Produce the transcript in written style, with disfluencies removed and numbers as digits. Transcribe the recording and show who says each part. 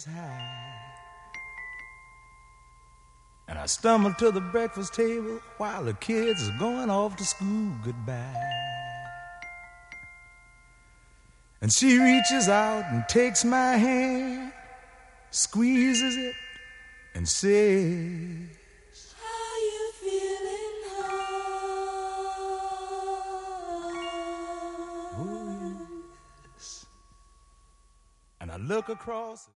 Speaker 1: is high. And I stumble to the breakfast table while the kids are going off to school goodbye. And she reaches out and takes my hand, squeezes it, and says,
Speaker 2: how you feeling, home?
Speaker 1: oh yes. And I look across